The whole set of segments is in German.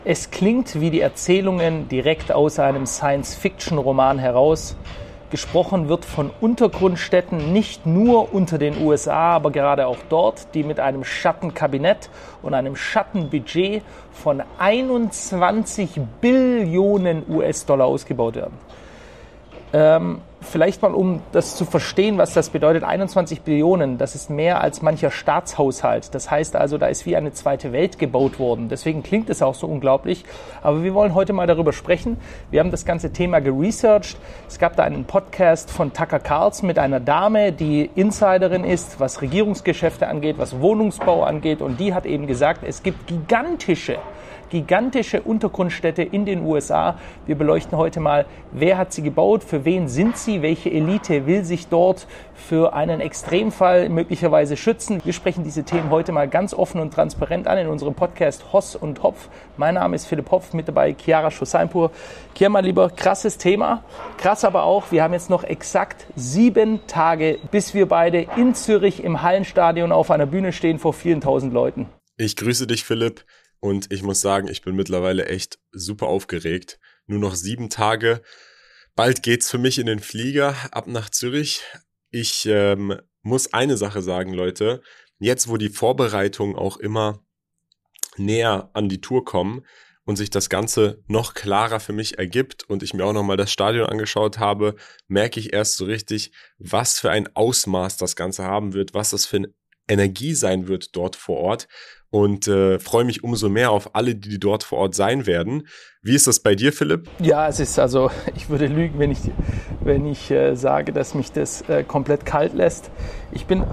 Es klingt wie die Erzählungen direkt aus einem Science-Fiction-Roman heraus. Gesprochen wird von Untergrundstädten nicht nur unter den USA, aber gerade auch dort, die mit einem Schattenkabinett und einem Schattenbudget von 21 Billionen US-Dollar ausgebaut werden. Vielleicht mal, um das zu verstehen, was das bedeutet, 21 Billionen, das ist mehr als mancher Staatshaushalt. Das heißt also, da ist wie eine zweite Welt gebaut worden. Deswegen klingt es auch so unglaublich. Aber wir wollen heute mal darüber sprechen. Wir haben das ganze Thema geresearched. Es gab da einen Podcast von Tucker Carlson mit einer Dame, die Insiderin ist, was Regierungsgeschäfte angeht, was Wohnungsbau angeht. Und die hat eben gesagt, es gibt gigantische Untergrundstädte in den USA. Wir beleuchten heute mal, wer hat sie gebaut, für wen sind sie, welche Elite will sich dort für einen Extremfall möglicherweise schützen. Wir sprechen diese Themen heute mal ganz offen und transparent an in unserem Podcast Hoss und Hopf. Mein Name ist Philipp Hopf, mit dabei Chiara Schoseinpur. Chiara, mein Lieber, krasses Thema. Krass aber auch, wir haben jetzt noch exakt 7 Tage, bis wir beide in Zürich im Hallenstadion auf einer Bühne stehen vor vielen tausend Leuten. Ich grüße dich, Philipp. Und ich muss sagen, ich bin mittlerweile echt super aufgeregt. Nur noch 7 Tage. Bald geht's für mich in den Flieger ab nach Zürich. Ich muss eine Sache sagen, Leute. Jetzt, wo die Vorbereitungen auch immer näher an die Tour kommen und sich das Ganze noch klarer für mich ergibt und ich mir auch nochmal das Stadion angeschaut habe, merke ich erst so richtig, was für ein Ausmaß das Ganze haben wird, was das für eine Energie sein wird dort vor Ort. Und freue mich umso mehr auf alle, die dort vor Ort sein werden. Wie ist das bei dir, Philipp? Ja, es ist also, ich würde lügen, wenn ich sage, dass mich das komplett kalt lässt. Ich bin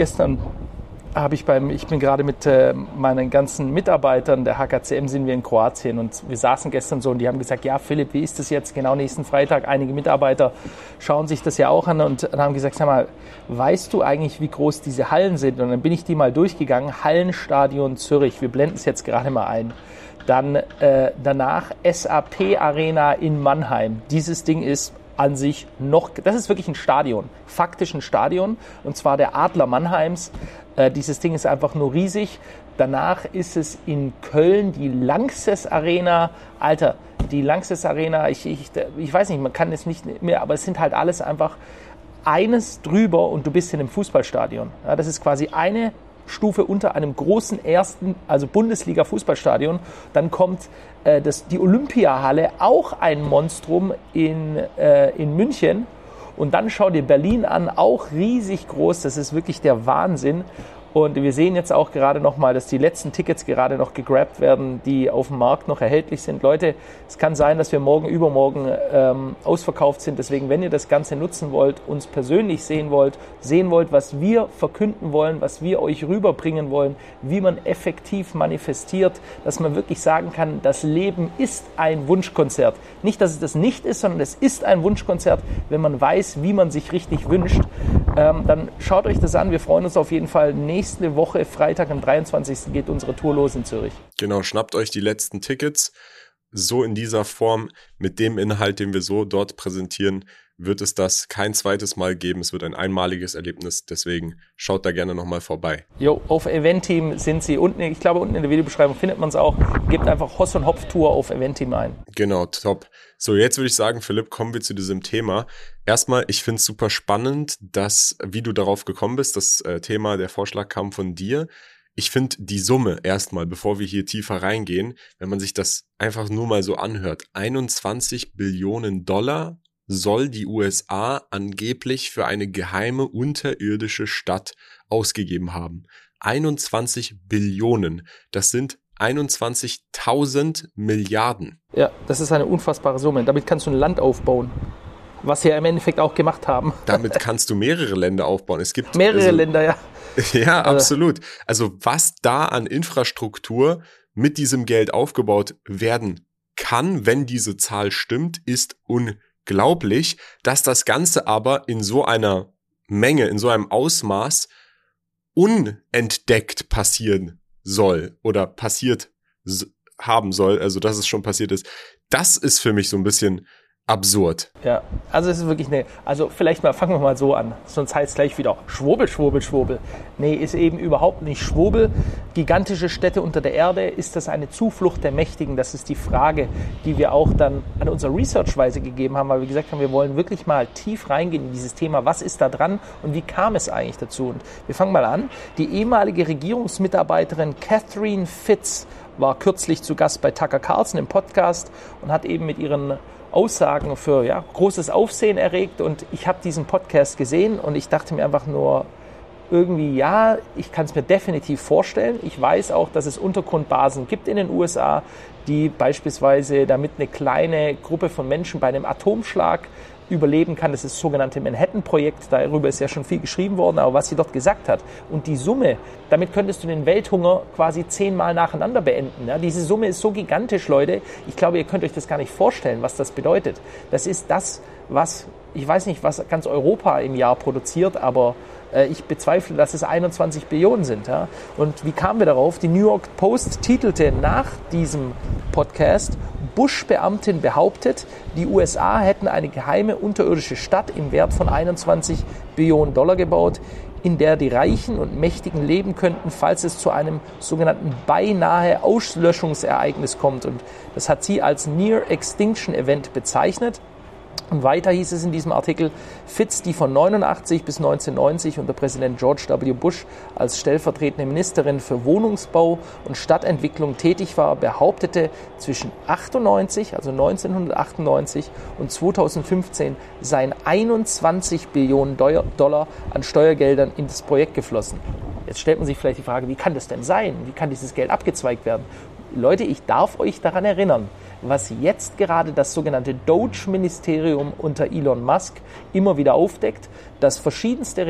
gerade mit meinen ganzen Mitarbeitern der HKCM sind wir in Kroatien und wir saßen gestern so und die haben gesagt, ja Philipp, wie ist das jetzt genau nächsten Freitag? Einige Mitarbeiter schauen sich das ja auch an und haben gesagt, sag mal, weißt du eigentlich, wie groß diese Hallen sind? Und dann bin ich die mal durchgegangen, Hallenstadion Zürich, wir blenden es jetzt gerade mal ein. Dann danach SAP Arena in Mannheim. Dieses Ding ist an sich das ist wirklich ein Stadion, faktisch ein Stadion, und zwar der Adler Mannheims. Dieses Ding ist einfach nur riesig. Danach ist es in Köln die Lanxess Arena. Alter, die Lanxess Arena, ich weiß nicht, man kann es nicht mehr, aber es sind halt alles einfach eines drüber und du bist in einem Fußballstadion. Ja, das ist quasi eine Stufe unter einem großen ersten, also Bundesliga-Fußballstadion. Dann kommt die Olympiahalle, auch ein Monstrum in München. Und dann schau dir Berlin an, auch riesig groß. Das ist wirklich der Wahnsinn. Und wir sehen jetzt auch gerade nochmal, dass die letzten Tickets gerade noch gegrabt werden, die auf dem Markt noch erhältlich sind. Leute, es kann sein, dass wir übermorgen ausverkauft sind. Deswegen, wenn ihr das Ganze nutzen wollt, uns persönlich sehen wollt, was wir verkünden wollen, was wir euch rüberbringen wollen, wie man effektiv manifestiert, dass man wirklich sagen kann, das Leben ist ein Wunschkonzert. Nicht, dass es das nicht ist, sondern es ist ein Wunschkonzert, wenn man weiß, wie man sich richtig wünscht. Dann schaut euch das an. Wir freuen uns auf jeden Fall. Nächste Woche, Freitag am 23. geht unsere Tour los in Zürich. Genau, schnappt euch die letzten Tickets. So in dieser Form, mit dem Inhalt, den wir so dort präsentieren, wird es das kein zweites Mal geben. Es wird ein einmaliges Erlebnis. Deswegen schaut da gerne nochmal vorbei. Jo, auf Eventim sind sie unten. Ich glaube, unten in der Videobeschreibung findet man es auch. Gebt einfach Hoss und Hopf Tour auf Eventim ein. Genau, top. So, jetzt würde ich sagen, Philipp, kommen wir zu diesem Thema. Erstmal, ich finde es super spannend, wie du darauf gekommen bist. Das Thema, der Vorschlag kam von dir. Ich finde die Summe erstmal, bevor wir hier tiefer reingehen, wenn man sich das einfach nur mal so anhört. 21 Billionen Dollar soll die USA angeblich für eine geheime unterirdische Stadt ausgegeben haben. 21 Billionen. Das sind 21.000 Milliarden. Ja, das ist eine unfassbare Summe. Damit kannst du ein Land aufbauen. Was sie ja im Endeffekt auch gemacht haben. Damit kannst du mehrere Länder aufbauen. Es gibt mehrere Länder, ja. Ja, absolut. Also was da an Infrastruktur mit diesem Geld aufgebaut werden kann, wenn diese Zahl stimmt, ist unglaublich. Dass das Ganze aber in so einer Menge, in so einem Ausmaß unentdeckt passieren soll oder passiert haben soll, also dass es schon passiert ist, das ist für mich so ein bisschen absurd. Ja, also es ist wirklich also vielleicht fangen wir mal so an, sonst heißt es gleich wieder Schwurbel, Schwurbel, Schwurbel. Nee, ist eben überhaupt nicht Schwurbel. Gigantische Städte unter der Erde, ist das eine Zuflucht der Mächtigen? Das ist die Frage, die wir auch dann an unserer Researchweise gegeben haben, weil wir gesagt haben, wir wollen wirklich mal tief reingehen in dieses Thema, was ist da dran und wie kam es eigentlich dazu? Und wir fangen mal an. Die ehemalige Regierungsmitarbeiterin Catherine Fitz war kürzlich zu Gast bei Tucker Carlson im Podcast und hat eben mit ihren Aussagen für großes Aufsehen erregt, und ich habe diesen Podcast gesehen und ich dachte mir einfach nur irgendwie, ich kann es mir definitiv vorstellen. Ich weiß auch, dass es Untergrundbasen gibt in den USA, die beispielsweise damit eine kleine Gruppe von Menschen bei einem Atomschlag überleben kann. Das ist das sogenannte Manhattan-Projekt, darüber ist ja schon viel geschrieben worden, aber was sie dort gesagt hat und die Summe, damit könntest du den Welthunger quasi 10-mal nacheinander beenden. Ja, diese Summe ist so gigantisch, Leute, ich glaube, ihr könnt euch das gar nicht vorstellen, was das bedeutet. Das ist das, was, ich weiß nicht, was ganz Europa im Jahr produziert, aber ich bezweifle, dass es 21 Billionen sind. Ja? Und wie kamen wir darauf? Die New York Post titelte nach diesem Podcast: Bush-Beamtin behauptet, die USA hätten eine geheime unterirdische Stadt im Wert von 21 Billionen Dollar gebaut, in der die Reichen und Mächtigen leben könnten, falls es zu einem sogenannten beinahe Auslöschungsereignis kommt. Und das hat sie als Near Extinction Event bezeichnet. Und weiter hieß es in diesem Artikel, Fitz, die von 1989 bis 1990 unter Präsident George W. Bush als stellvertretende Ministerin für Wohnungsbau und Stadtentwicklung tätig war, behauptete, zwischen 1998 und 2015 seien 21 Billionen Dollar an Steuergeldern in das Projekt geflossen. Jetzt stellt man sich vielleicht die Frage, wie kann das denn sein? Wie kann dieses Geld abgezweigt werden? Leute, ich darf euch daran erinnern, was jetzt gerade das sogenannte Doge-Ministerium unter Elon Musk immer wieder aufdeckt, dass verschiedenste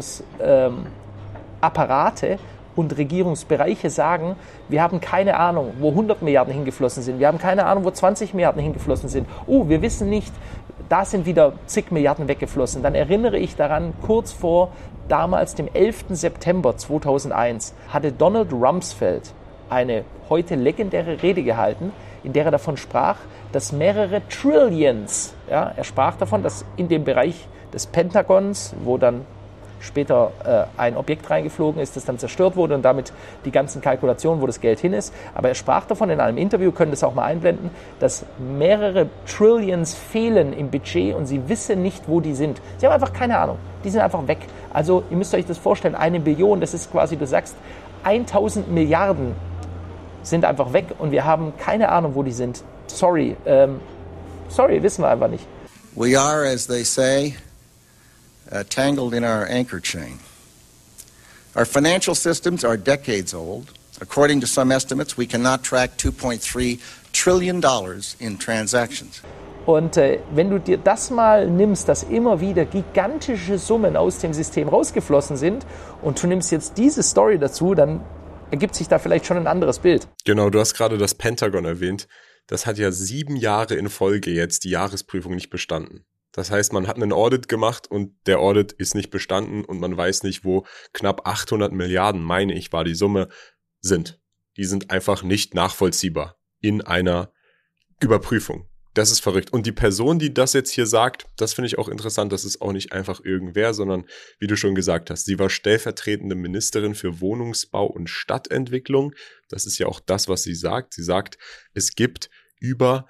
Regierungsapparate und Regierungsbereiche sagen, wir haben keine Ahnung, wo 100 Milliarden hingeflossen sind, wir haben keine Ahnung, wo 20 Milliarden hingeflossen sind. Wir wissen nicht, da sind wieder zig Milliarden weggeflossen. Dann erinnere ich daran, kurz vor damals dem 11. September 2001 hatte Donald Rumsfeld eine heute legendäre Rede gehalten, in der er davon sprach, dass mehrere Trillions, er sprach davon, dass in dem Bereich des Pentagons, wo dann später ein Objekt reingeflogen ist, das dann zerstört wurde und damit die ganzen Kalkulationen, wo das Geld hin ist. Aber er sprach davon in einem Interview, können das auch mal einblenden, dass mehrere Trillions fehlen im Budget und sie wissen nicht, wo die sind. Sie haben einfach keine Ahnung. Die sind einfach weg. Also ihr müsst euch das vorstellen, 1 Billion, das ist quasi, du sagst, 1000 Milliarden sind einfach weg und wir haben keine Ahnung, wo die sind. Sorry, wissen wir einfach nicht. We are, as they say, tangled in our anchor chain. Our financial systems are decades old. According to some estimates, we cannot track $2.3 trillion in transactions. Und wenn du dir das mal nimmst, dass immer wieder gigantische Summen aus dem System rausgeflossen sind und du nimmst jetzt diese Story dazu, dann ergibt sich da vielleicht schon ein anderes Bild. Genau, du hast gerade das Pentagon erwähnt. Das hat ja 7 Jahre in Folge jetzt die Jahresprüfung nicht bestanden. Das heißt, man hat einen Audit gemacht und der Audit ist nicht bestanden und man weiß nicht, wo knapp 800 Milliarden, meine ich, war die Summe, sind. Die sind einfach nicht nachvollziehbar in einer Überprüfung. Das ist verrückt. Und die Person, die das jetzt hier sagt, das finde ich auch interessant, das ist auch nicht einfach irgendwer, sondern, wie du schon gesagt hast, sie war stellvertretende Ministerin für Wohnungsbau und Stadtentwicklung. Das ist ja auch das, was sie sagt. Sie sagt, es gibt über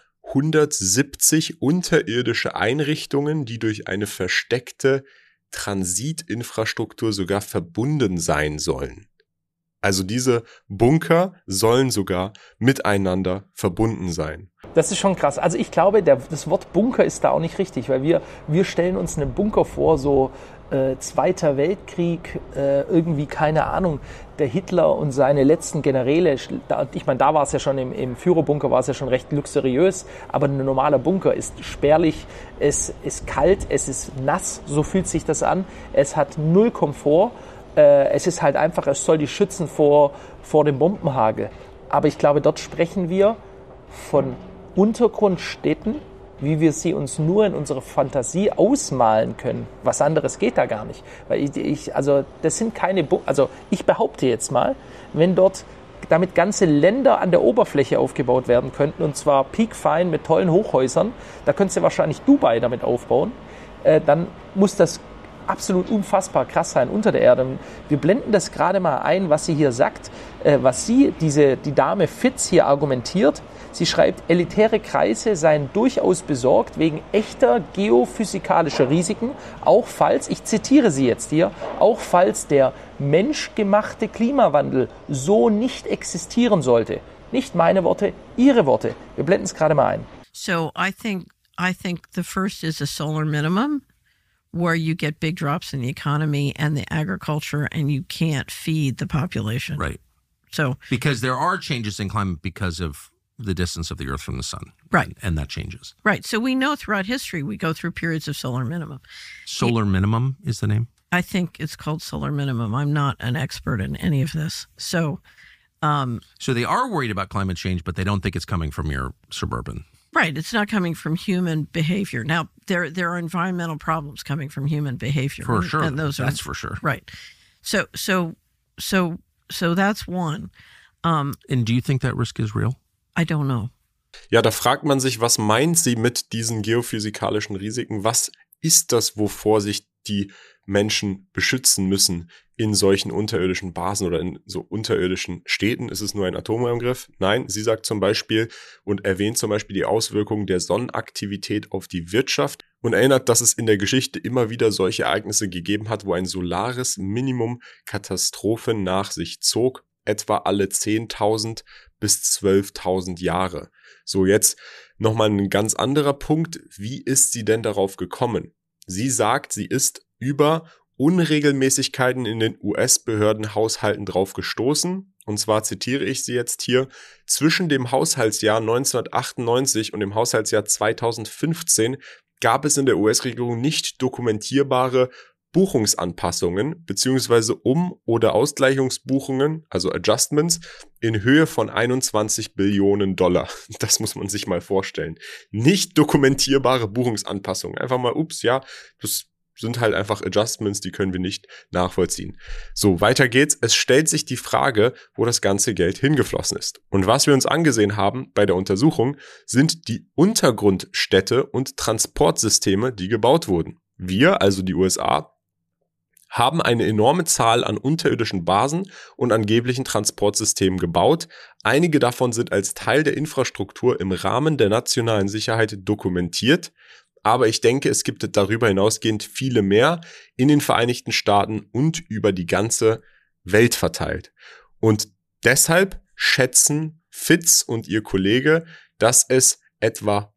170 unterirdische Einrichtungen, die durch eine versteckte Transitinfrastruktur sogar verbunden sein sollen. Also diese Bunker sollen sogar miteinander verbunden sein. Das ist schon krass. Also ich glaube, das Wort Bunker ist da auch nicht richtig, weil wir stellen uns einen Bunker vor, so Zweiter Weltkrieg, irgendwie, keine Ahnung, der Hitler und seine letzten Generäle. Ich meine, da war es ja schon im Führerbunker, war es ja schon recht luxuriös, aber ein normaler Bunker ist spärlich, es ist kalt, es ist nass, so fühlt sich das an, es hat 0 Komfort. Es ist halt einfach, es soll die schützen vor dem Bombenhagel. Aber ich glaube, dort sprechen wir von Untergrundstädten, wie wir sie uns nur in unserer Fantasie ausmalen können. Was anderes geht da gar nicht. Weil also das sind keine also ich behaupte jetzt mal, wenn dort damit ganze Länder an der Oberfläche aufgebaut werden könnten, und zwar piekfein mit tollen Hochhäusern, da könntest du wahrscheinlich Dubai damit aufbauen, dann muss das absolut unfassbar krass sein unter der Erde. Wir blenden das gerade mal ein, was sie hier sagt, was die Dame Fitz hier argumentiert. Sie schreibt, elitäre Kreise seien durchaus besorgt wegen echter geophysikalischer Risiken, auch falls, ich zitiere sie jetzt hier, auch falls der menschgemachte Klimawandel so nicht existieren sollte. Nicht meine Worte, ihre Worte. Wir blenden es gerade mal ein. So I think the first is a solar minimum, where you get big drops in the economy and the agriculture and you can't feed the population. Right. So because there are changes in climate because of the distance of the Earth from the sun. Right. And that changes. Right. So we know throughout history we go through periods of solar minimum. Solar minimum is the name? I think it's called solar minimum. I'm not an expert in any of this. So they are worried about climate change, but they don't think it's coming from your suburban. Right. It's not coming from human behavior. Now, there are environmental problems coming from human behavior. For sure. And that's for sure. Right. So that's one. And do you think that risk is real? I don't know. Ja, da fragt man sich, was meint sie mit diesen geophysikalischen Risiken? Was ist das, wovor sich die Menschen beschützen müssen in solchen unterirdischen Basen oder in so unterirdischen Städten? Ist es nur ein Atomangriff? Nein, sie sagt zum Beispiel und erwähnt zum Beispiel die Auswirkungen der Sonnenaktivität auf die Wirtschaft und erinnert, dass es in der Geschichte immer wieder solche Ereignisse gegeben hat, wo ein solares Minimum Katastrophen nach sich zog, etwa alle 10.000 bis 12.000 Jahre. So, jetzt nochmal ein ganz anderer Punkt. Wie ist sie denn darauf gekommen? Sie sagt, sie ist über Unregelmäßigkeiten in den US-Behördenhaushalten drauf gestoßen. Und zwar zitiere ich sie jetzt hier: Zwischen dem Haushaltsjahr 1998 und dem Haushaltsjahr 2015 gab es in der US-Regierung nicht dokumentierbare Buchungsanpassungen bzw. Um- oder Ausgleichungsbuchungen, also Adjustments, in Höhe von 21 Billionen $. Das muss man sich mal vorstellen. Nicht dokumentierbare Buchungsanpassungen. Einfach mal, das sind halt einfach Adjustments, die können wir nicht nachvollziehen. So, weiter geht's. Es stellt sich die Frage, wo das ganze Geld hingeflossen ist. Und was wir uns angesehen haben bei der Untersuchung, sind die Untergrundstädte und Transportsysteme, die gebaut wurden. Wir, also die USA, haben eine enorme Zahl an unterirdischen Basen und angeblichen Transportsystemen gebaut. Einige davon sind als Teil der Infrastruktur im Rahmen der nationalen Sicherheit dokumentiert. Aber ich denke, es gibt darüber hinausgehend viele mehr in den Vereinigten Staaten und über die ganze Welt verteilt. Und deshalb schätzen Fitz und ihr Kollege, dass es etwa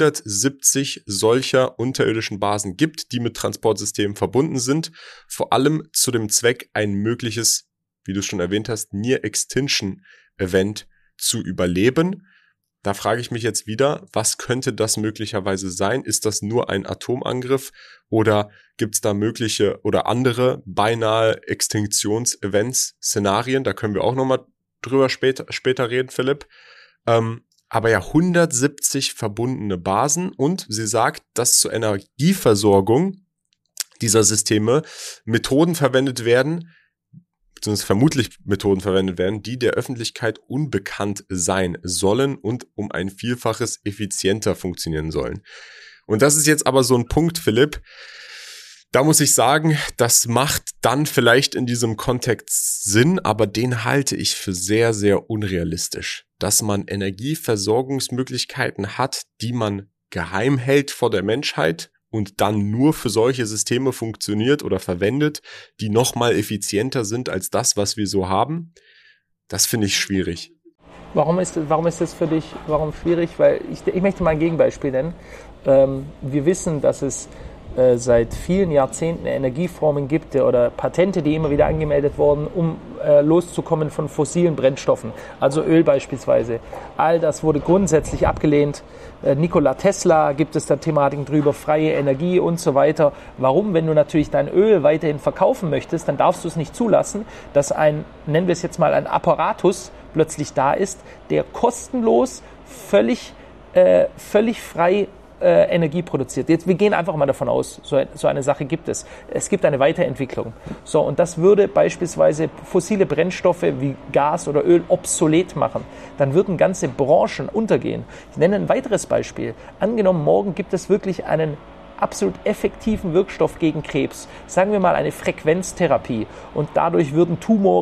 170 solcher unterirdischen Basen gibt, die mit Transportsystemen verbunden sind, vor allem zu dem Zweck, ein mögliches, wie du schon erwähnt hast, Near-Extinction-Event zu überleben. Da frage ich mich jetzt wieder, was könnte das möglicherweise sein? Ist das nur ein Atomangriff oder gibt es da mögliche oder andere beinahe Extinktions-Events, Szenarien? Da können wir auch nochmal drüber später reden, Philipp. Aber ja, 170 verbundene Basen und sie sagt, dass zur Energieversorgung dieser Systeme Methoden verwendet werden, beziehungsweise vermutlich Methoden verwendet werden, die der Öffentlichkeit unbekannt sein sollen und um ein Vielfaches effizienter funktionieren sollen. Und das ist jetzt aber so ein Punkt, Philipp, da muss ich sagen, das macht dann vielleicht in diesem Kontext Sinn, aber den halte ich für sehr, sehr unrealistisch. Dass man Energieversorgungsmöglichkeiten hat, die man geheim hält vor der Menschheit und dann nur für solche Systeme funktioniert oder verwendet, die nochmal effizienter sind als das, was wir so haben, das finde ich schwierig. Warum ist das für dich schwierig? Weil ich möchte mal ein Gegenbeispiel nennen. Wir wissen, dass es seit vielen Jahrzehnten Energieformen gibt oder Patente, die immer wieder angemeldet wurden, um loszukommen von fossilen Brennstoffen, also Öl beispielsweise. All das wurde grundsätzlich abgelehnt. Nikola Tesla gibt es da Thematiken drüber, freie Energie und so weiter. Warum? Wenn du natürlich dein Öl weiterhin verkaufen möchtest, dann darfst du es nicht zulassen, dass nennen wir es jetzt mal ein Apparatus, plötzlich da ist, der kostenlos, völlig frei Energie produziert. Jetzt, wir gehen einfach mal davon aus, so eine Sache gibt es. Es gibt eine Weiterentwicklung. So, und das würde beispielsweise fossile Brennstoffe wie Gas oder Öl obsolet machen. Dann würden ganze Branchen untergehen. Ich nenne ein weiteres Beispiel. Angenommen, morgen gibt es wirklich einen absolut effektiven Wirkstoff gegen Krebs. Sagen wir mal eine Frequenztherapie. Und dadurch würden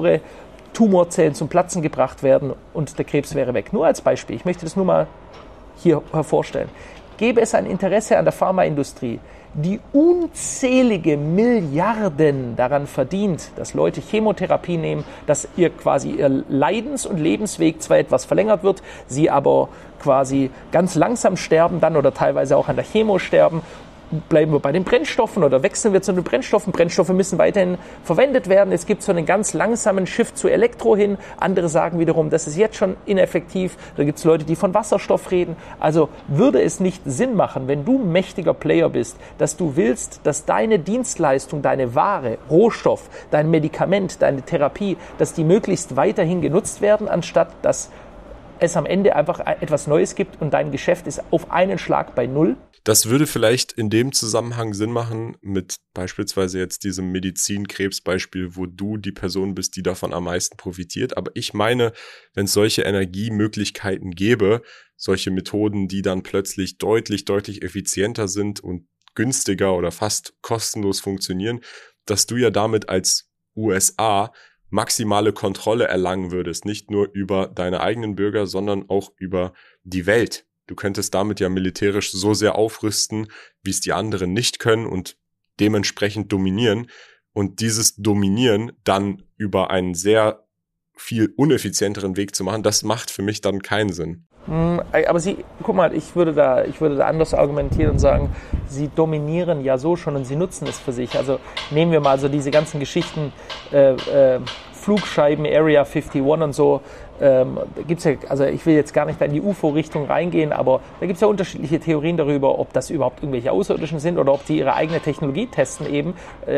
Tumorzellen zum Platzen gebracht werden und der Krebs wäre weg. Nur als Beispiel. Ich möchte das nur mal hier hervorstellen. Gäbe es ein Interesse an der Pharmaindustrie, die unzählige Milliarden daran verdient, dass Leute Chemotherapie nehmen, dass ihr Leidens- und Lebensweg zwar etwas verlängert wird, sie aber quasi ganz langsam sterben dann oder teilweise auch an der Chemo sterben. Bleiben wir bei den Brennstoffen oder wechseln wir zu den Brennstoffen? Brennstoffe müssen weiterhin verwendet werden. Es gibt so einen ganz langsamen Shift zu Elektro hin. Andere sagen wiederum, das ist jetzt schon ineffektiv. Da gibt es Leute, die von Wasserstoff reden. Also würde es nicht Sinn machen, wenn du mächtiger Player bist, dass du willst, dass deine Dienstleistung, deine Ware, Rohstoff, dein Medikament, deine Therapie, dass die möglichst weiterhin genutzt werden, anstatt dass es am Ende einfach etwas Neues gibt und dein Geschäft ist auf einen Schlag bei Null? Das würde vielleicht in dem Zusammenhang Sinn machen mit beispielsweise jetzt diesem Medizin-Krebs-Beispiel, wo du die Person bist, die davon am meisten profitiert. Aber ich meine, wenn es solche Energiemöglichkeiten gäbe, solche Methoden, die dann plötzlich deutlich effizienter sind und günstiger oder fast kostenlos funktionieren, dass du ja damit als USA maximale Kontrolle erlangen würdest, nicht nur über deine eigenen Bürger, sondern auch über die Welt. Du könntest damit ja militärisch so sehr aufrüsten, wie es die anderen nicht können und dementsprechend dominieren. Und dieses Dominieren dann über einen sehr viel uneffizienteren Weg zu machen, das macht für mich dann keinen Sinn. Aber guck mal, ich würde da anders argumentieren und sagen, sie dominieren ja so schon und sie nutzen es für sich. Also nehmen wir mal so diese ganzen Geschichten, Flugscheiben, Area 51 und so, da gibt's ja, also ich will jetzt gar nicht in die UFO-Richtung reingehen, aber da gibt es ja unterschiedliche Theorien darüber, ob das überhaupt irgendwelche Außerirdischen sind oder ob die ihre eigene Technologie testen eben,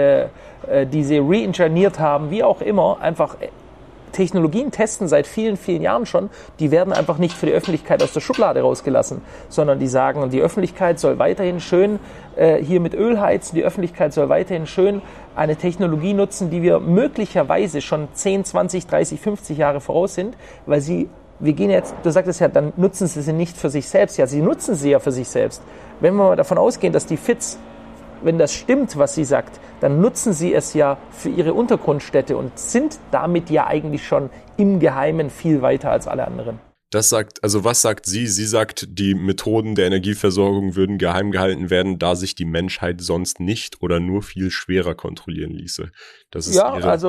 die sie re-engineert haben, wie auch immer, einfach Technologien testen seit vielen Jahren schon, die werden einfach nicht für die Öffentlichkeit aus der Schublade rausgelassen, sondern die sagen, die Öffentlichkeit soll weiterhin schön hier mit Öl heizen, die Öffentlichkeit soll weiterhin schön eine Technologie nutzen, die wir möglicherweise schon 10, 20, 30, 50 Jahre voraus sind, weil wir gehen jetzt, du sagtest ja, dann nutzen sie nicht für sich selbst, ja, sie nutzen sie ja für sich selbst. Wenn wir mal davon ausgehen, dass die FITS, wenn das stimmt, was sie sagt, dann nutzen sie es ja für ihre Untergrundstädte und sind damit ja eigentlich schon im Geheimen viel weiter als alle anderen. Was sagt sie? Sie sagt, die Methoden der Energieversorgung würden geheim gehalten werden, da sich die Menschheit sonst nicht oder nur viel schwerer kontrollieren ließe. Das ist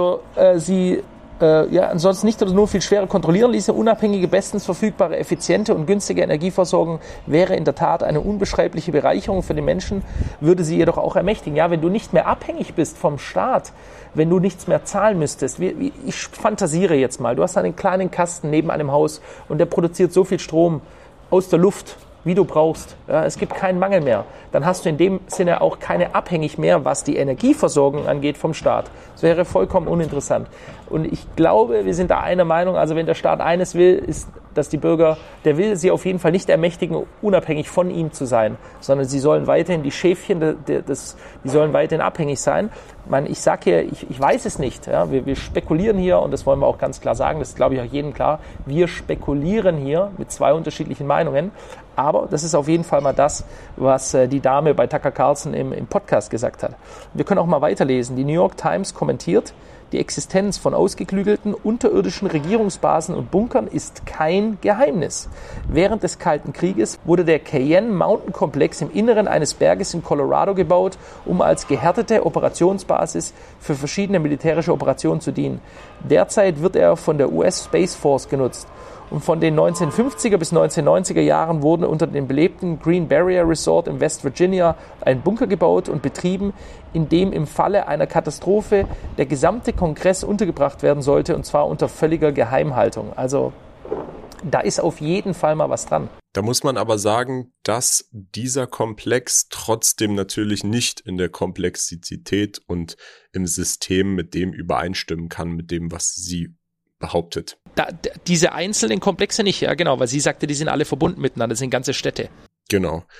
ansonsten nicht oder nur viel schwerer kontrollieren ließe. Unabhängige, bestens verfügbare, effiziente und günstige Energieversorgung wäre in der Tat eine unbeschreibliche Bereicherung für den Menschen, würde sie jedoch auch ermächtigen. Ja, wenn du nicht mehr abhängig bist vom Staat, wenn du nichts mehr zahlen müsstest, ich fantasiere jetzt mal, du hast einen kleinen Kasten neben einem Haus und der produziert so viel Strom aus der Luft, wie du brauchst. Ja, es gibt keinen Mangel mehr. Dann hast du in dem Sinne auch keine Abhängig mehr, was die Energieversorgung angeht vom Staat. Das wäre vollkommen uninteressant. Und ich glaube, wir sind da einer Meinung, also wenn der Staat eines will, ist, dass die Bürger, der will sie auf jeden Fall nicht ermächtigen, unabhängig von ihm zu sein, sondern sie sollen weiterhin die Schäfchen, die sollen weiterhin abhängig sein. Ich sage hier, ich weiß es nicht. Ja, wir spekulieren hier und das wollen wir auch ganz klar sagen, das ist, glaube ich, auch jedem klar. Wir spekulieren hier mit zwei unterschiedlichen Meinungen, aber das ist auf jeden Fall mal das, was die Dame bei Tucker Carlson im Podcast gesagt hat. Wir können auch mal weiterlesen. Die New York Times kommentiert, die Existenz von ausgeklügelten unterirdischen Regierungsbasen und Bunkern ist kein Geheimnis. Während des Kalten Krieges wurde der Cheyenne Mountain Komplex im Inneren eines Berges in Colorado gebaut, um als gehärtete Operationsbasis für verschiedene militärische Operationen zu dienen. Derzeit wird er von der US Space Force genutzt. Und von den 1950er bis 1990er Jahren wurden unter dem belebten Green Barrier Resort in West Virginia ein Bunker gebaut und betrieben, in dem im Falle einer Katastrophe der gesamte Kongress untergebracht werden sollte, und zwar unter völliger Geheimhaltung. Also da ist auf jeden Fall mal was dran. Da muss man aber sagen, dass dieser Komplex trotzdem natürlich nicht in der Komplexität und im System mit dem übereinstimmen kann, mit dem, was sie behauptet. Diese einzelnen Komplexe nicht, ja genau, weil sie sagte, die sind alle verbunden miteinander, das sind ganze Städte. Genau.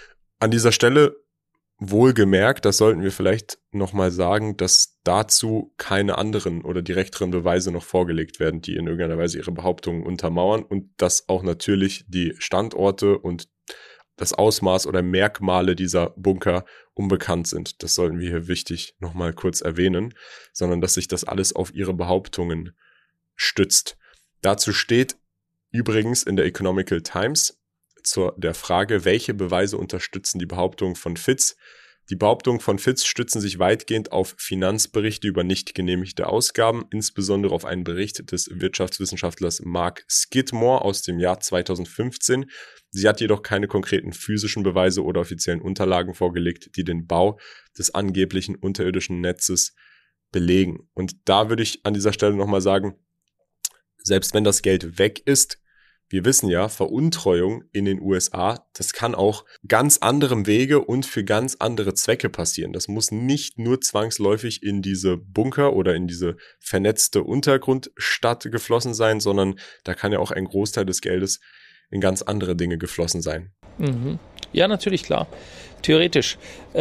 An dieser Stelle wohlgemerkt, das sollten wir vielleicht nochmal sagen, dass dazu keine anderen oder direkteren Beweise noch vorgelegt werden, die in irgendeiner Weise ihre Behauptungen untermauern und dass auch natürlich die Standorte und das Ausmaß oder Merkmale dieser Bunker unbekannt sind. Das sollten wir hier wichtig nochmal kurz erwähnen, sondern dass sich das alles auf ihre Behauptungen stützt. Dazu steht übrigens in der Economical Times zur der Frage, welche Beweise unterstützen die Behauptungen von Fitz. Die Behauptungen von Fitz stützen sich weitgehend auf Finanzberichte über nicht genehmigte Ausgaben, insbesondere auf einen Bericht des Wirtschaftswissenschaftlers Mark Skidmore aus dem Jahr 2015. Sie hat jedoch keine konkreten physischen Beweise oder offiziellen Unterlagen vorgelegt, die den Bau des angeblichen unterirdischen Netzes belegen. Und da würde ich an dieser Stelle nochmal sagen, selbst wenn das Geld weg ist, wir wissen ja, Veruntreuung in den USA, das kann auch ganz anderem Wege und für ganz andere Zwecke passieren. Das muss nicht nur zwangsläufig in diese Bunker oder in diese vernetzte Untergrundstadt geflossen sein, sondern da kann ja auch ein Großteil des Geldes in ganz andere Dinge geflossen sein. Mhm. Ja, natürlich, klar. Theoretisch.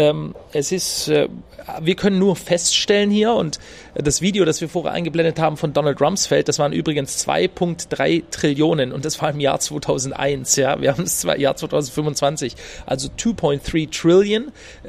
Wir können nur feststellen hier, und das Video, das wir vorher eingeblendet haben von Donald Rumsfeld, das waren übrigens 2,3 Trillionen und das war im Jahr 2001. Ja, wir haben das Jahr 2025, also 2,3 Trillion,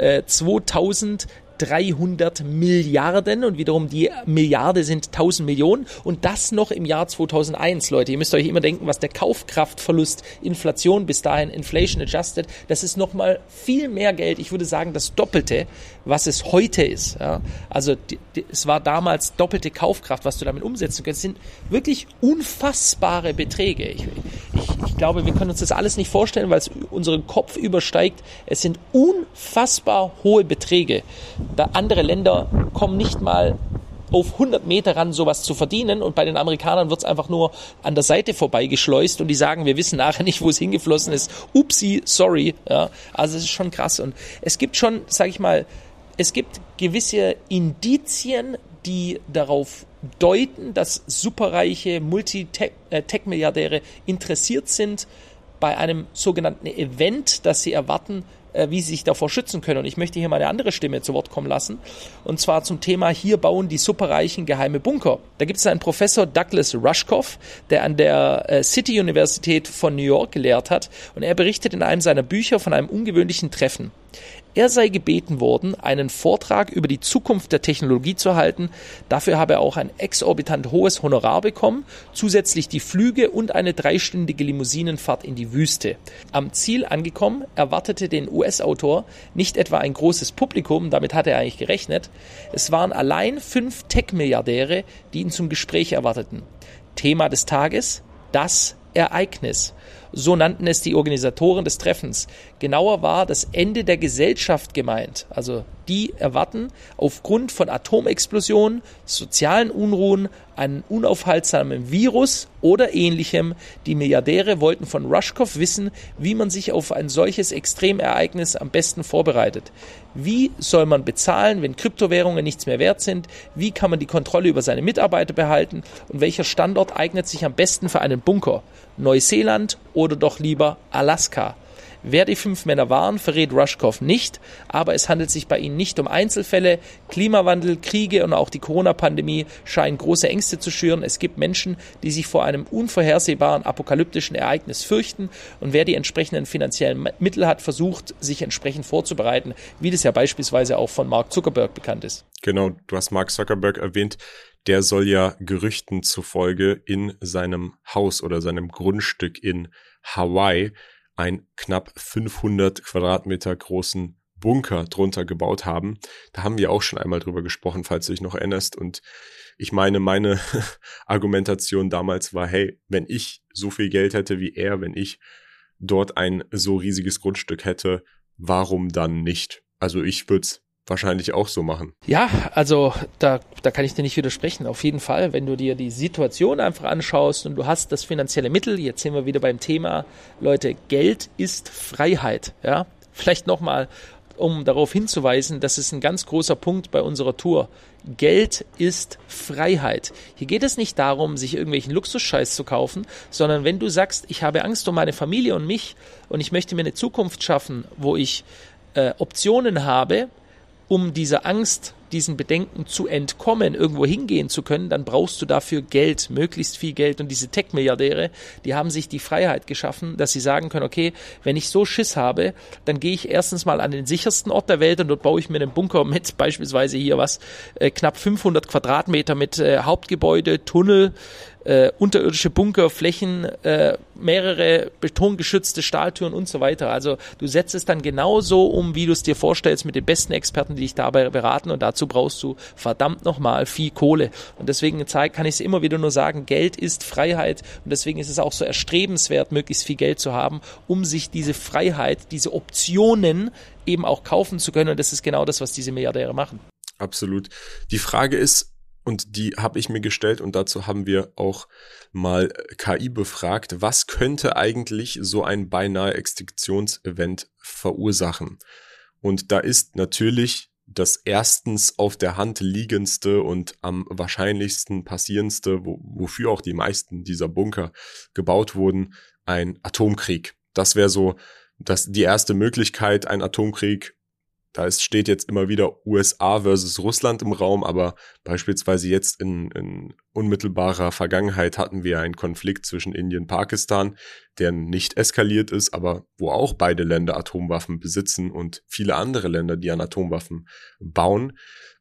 2300 Milliarden und wiederum die Milliarde sind 1000 Millionen und das noch im Jahr 2001, Leute. Ihr müsst euch immer denken, was der Kaufkraftverlust, Inflation bis dahin, Inflation adjusted, das ist nochmal viel mehr Geld, ich würde sagen das Doppelte, was es heute ist. Ja. Also es war damals doppelte Kaufkraft, was du damit umsetzen kannst. Das sind wirklich unfassbare Beträge. Ich glaube, wir können uns das alles nicht vorstellen, weil es unseren Kopf übersteigt. Es sind unfassbar hohe Beträge. Da andere Länder kommen nicht mal auf 100 Meter ran, sowas zu verdienen und bei den Amerikanern wird es einfach nur an der Seite vorbeigeschleust und die sagen, wir wissen nachher nicht, wo es hingeflossen ist. Upsi, sorry. Ja, also es ist schon krass und es gibt schon, sag ich mal, es gibt gewisse Indizien, die darauf deuten, dass superreiche Multi-Tech-Milliardäre interessiert sind bei einem sogenannten Event, das sie erwarten, wie sie sich davor schützen können. Und ich möchte hier mal eine andere Stimme zu Wort kommen lassen. Und zwar zum Thema, hier bauen die Superreichen geheime Bunker. Da gibt es einen Professor Douglas Rushkoff, der an der City Universität von New York gelehrt hat. Und er berichtet in einem seiner Bücher von einem ungewöhnlichen Treffen. Er sei gebeten worden, einen Vortrag über die Zukunft der Technologie zu halten. Dafür habe er auch ein exorbitant hohes Honorar bekommen, zusätzlich die Flüge und eine 3-stündige Limousinenfahrt in die Wüste. Am Ziel angekommen, erwartete den US-Autor nicht etwa ein großes Publikum, damit hatte er eigentlich gerechnet. Es waren allein 5 Tech-Milliardäre, die ihn zum Gespräch erwarteten. Thema des Tages: das Ereignis. So nannten es die Organisatoren des Treffens. Genauer war das Ende der Gesellschaft gemeint. Also die erwarten aufgrund von Atomexplosionen, sozialen Unruhen, einem unaufhaltsamen Virus oder Ähnlichem. Die Milliardäre wollten von Rushkoff wissen, wie man sich auf ein solches Extremereignis am besten vorbereitet. Wie soll man bezahlen, wenn Kryptowährungen nichts mehr wert sind? Wie kann man die Kontrolle über seine Mitarbeiter behalten? Und welcher Standort eignet sich am besten für einen Bunker? Neuseeland oder doch lieber Alaska? Wer die 5 Männer waren, verrät Rushkoff nicht, aber es handelt sich bei ihnen nicht um Einzelfälle. Klimawandel, Kriege und auch die Corona-Pandemie scheinen große Ängste zu schüren. Es gibt Menschen, die sich vor einem unvorhersehbaren apokalyptischen Ereignis fürchten und wer die entsprechenden finanziellen Mittel hat, versucht, sich entsprechend vorzubereiten, wie das ja beispielsweise auch von Mark Zuckerberg bekannt ist. Genau, du hast Mark Zuckerberg erwähnt. Der soll ja Gerüchten zufolge in seinem Haus oder seinem Grundstück in Hawaii einen knapp 500 Quadratmeter großen Bunker drunter gebaut haben. Da haben wir auch schon einmal drüber gesprochen, falls du dich noch erinnerst. Und ich meine Argumentation damals war, hey, wenn ich so viel Geld hätte wie er, wenn ich dort ein so riesiges Grundstück hätte, warum dann nicht? Also ich würde es wahrscheinlich auch so machen. Ja, also da kann ich dir nicht widersprechen. Auf jeden Fall, wenn du dir die Situation einfach anschaust und du hast das finanzielle Mittel, jetzt sind wir wieder beim Thema, Leute, Geld ist Freiheit. Ja, vielleicht nochmal, um darauf hinzuweisen, das ist ein ganz großer Punkt bei unserer Tour. Geld ist Freiheit. Hier geht es nicht darum, sich irgendwelchen Luxusscheiß zu kaufen, sondern wenn du sagst, ich habe Angst um meine Familie und mich und ich möchte mir eine Zukunft schaffen, wo ich Optionen habe, um dieser Angst, diesen Bedenken zu entkommen, irgendwo hingehen zu können, dann brauchst du dafür Geld, möglichst viel Geld. Und diese Tech-Milliardäre, die haben sich die Freiheit geschaffen, dass sie sagen können, okay, wenn ich so Schiss habe, dann gehe ich erstens mal an den sichersten Ort der Welt und dort baue ich mir einen Bunker mit, beispielsweise hier knapp 500 Quadratmeter mit Hauptgebäude, Tunnel, unterirdische Bunkerflächen, mehrere betongeschützte Stahltüren und so weiter. Also du setzt es dann genauso um, wie du es dir vorstellst, mit den besten Experten, die dich dabei beraten, und dazu brauchst du verdammt nochmal viel Kohle. Und deswegen kann ich es immer wieder nur sagen, Geld ist Freiheit, und deswegen ist es auch so erstrebenswert, möglichst viel Geld zu haben, um sich diese Freiheit, diese Optionen eben auch kaufen zu können, und das ist genau das, was diese Milliardäre machen. Absolut. Die Frage ist, und die habe ich mir gestellt, und dazu haben wir auch mal KI befragt, was könnte eigentlich so ein beinahe Extinktionsevent verursachen? Und da ist natürlich das erstens auf der Hand liegendste und am wahrscheinlichsten passierendste, wofür auch die meisten dieser Bunker gebaut wurden, ein Atomkrieg. Das wäre so die erste Möglichkeit, ein Atomkrieg. Da steht jetzt immer wieder USA versus Russland im Raum, aber beispielsweise jetzt in unmittelbarer Vergangenheit hatten wir einen Konflikt zwischen Indien und Pakistan, der nicht eskaliert ist, aber wo auch beide Länder Atomwaffen besitzen und viele andere Länder, die an Atomwaffen bauen.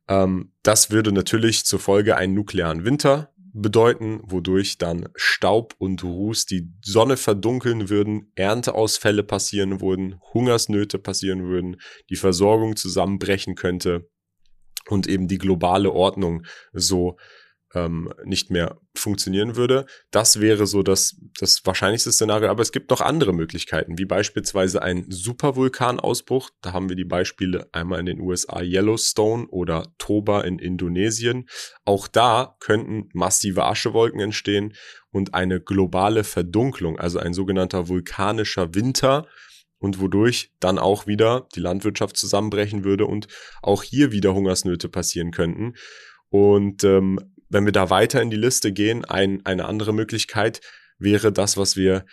Das würde natürlich zur Folge einen nuklearen Winter bedeuten, wodurch dann Staub und Ruß die Sonne verdunkeln würden, Ernteausfälle passieren würden, Hungersnöte passieren würden, die Versorgung zusammenbrechen könnte und eben die globale Ordnung so nicht mehr funktionieren würde. Das wäre so das wahrscheinlichste Szenario, aber es gibt noch andere Möglichkeiten, wie beispielsweise ein Supervulkanausbruch. Da haben wir die Beispiele einmal in den USA Yellowstone oder Toba in Indonesien. Auch da könnten massive Aschewolken entstehen und eine globale Verdunklung, also ein sogenannter vulkanischer Winter, und wodurch dann auch wieder die Landwirtschaft zusammenbrechen würde und auch hier wieder Hungersnöte passieren könnten. Und wenn wir da weiter in die Liste gehen, eine andere Möglichkeit wäre das, was wir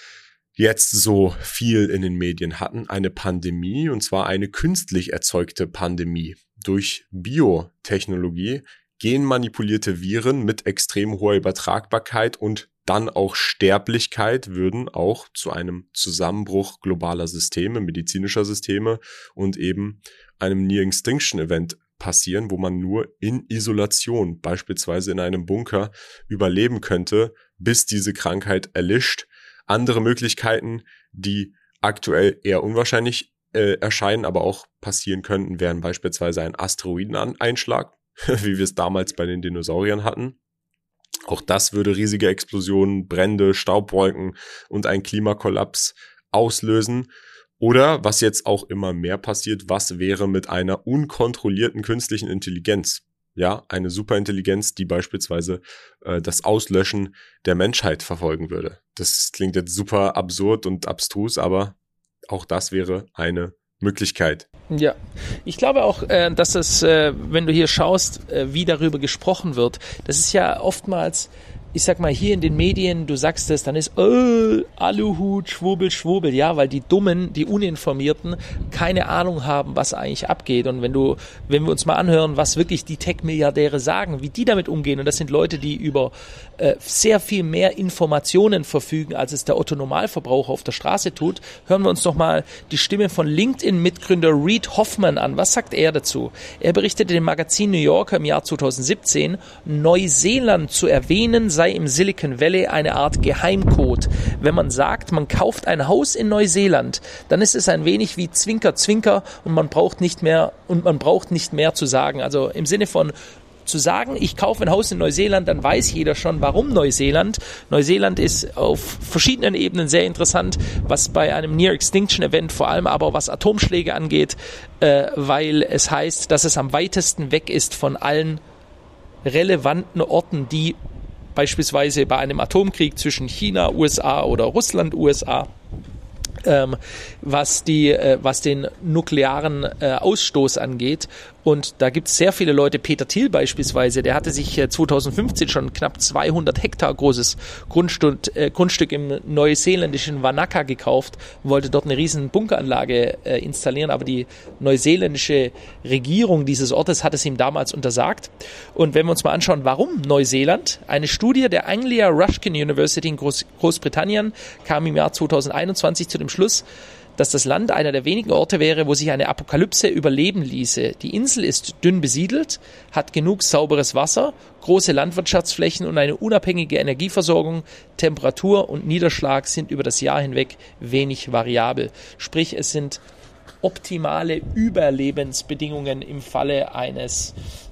jetzt so viel in den Medien hatten, eine Pandemie, und zwar eine künstlich erzeugte Pandemie. Durch Biotechnologie, genmanipulierte Viren mit extrem hoher Übertragbarkeit und dann auch Sterblichkeit würden auch zu einem Zusammenbruch globaler Systeme, medizinischer Systeme und eben einem Near-Extinction-Event passieren, wo man nur in Isolation, beispielsweise in einem Bunker, überleben könnte, bis diese Krankheit erlischt. Andere Möglichkeiten, die aktuell eher unwahrscheinlich erscheinen, aber auch passieren könnten, wären beispielsweise ein Asteroideneinschlag, wie wir es damals bei den Dinosauriern hatten. Auch das würde riesige Explosionen, Brände, Staubwolken und einen Klimakollaps auslösen. Oder, was jetzt auch immer mehr passiert, was wäre mit einer unkontrollierten künstlichen Intelligenz? Ja, eine Superintelligenz, die beispielsweise das Auslöschen der Menschheit verfolgen würde. Das klingt jetzt super absurd und abstrus, aber auch das wäre eine Möglichkeit. Ja, ich glaube auch, dass es, wenn du hier schaust, wie darüber gesprochen wird, das ist ja oftmals, ich sag mal, hier in den Medien, du sagst es, dann ist Aluhut, Schwurbel, Schwurbel, ja, weil die Dummen, die Uninformierten keine Ahnung haben, was eigentlich abgeht. Und wenn wir uns mal anhören, was wirklich die Tech-Milliardäre sagen, wie die damit umgehen, und das sind Leute, die über sehr viel mehr Informationen verfügen, als es der Otto-Normalverbraucher auf der Straße tut, hören wir uns doch mal die Stimme von LinkedIn-Mitgründer Reid Hoffman an. Was sagt er dazu? Er berichtete dem Magazin New Yorker im Jahr 2017, Neuseeland zu erwähnen sei im Silicon Valley eine Art Geheimcode. Wenn man sagt, man kauft ein Haus in Neuseeland, dann ist es ein wenig wie Zwinker, Zwinker, und man braucht nicht mehr zu sagen. Also im Sinne von zu sagen, ich kaufe ein Haus in Neuseeland, dann weiß jeder schon, warum Neuseeland. Neuseeland ist auf verschiedenen Ebenen sehr interessant, was bei einem Near-Extinction-Event, vor allem aber was Atomschläge angeht, weil es heißt, dass es am weitesten weg ist von allen relevanten Orten, die beispielsweise bei einem Atomkrieg zwischen China, USA oder Russland, USA, was den nuklearen Ausstoß angeht. Und da gibt es sehr viele Leute, Peter Thiel beispielsweise, der hatte sich 2015 schon knapp 200 Hektar großes Grundstück im neuseeländischen Wanaka gekauft und wollte dort eine riesen Bunkeranlage installieren, aber die neuseeländische Regierung dieses Ortes hat es ihm damals untersagt. Und wenn wir uns mal anschauen, warum Neuseeland, eine Studie der Anglia Ruskin University in Großbritannien kam im Jahr 2021 zu dem Schluss, dass das Land einer der wenigen Orte wäre, wo sich eine Apokalypse überleben ließe. Die Insel ist dünn besiedelt, hat genug sauberes Wasser, große Landwirtschaftsflächen und eine unabhängige Energieversorgung. Temperatur und Niederschlag sind über das Jahr hinweg wenig variabel. Sprich, es sind optimale Überlebensbedingungen im Falle eines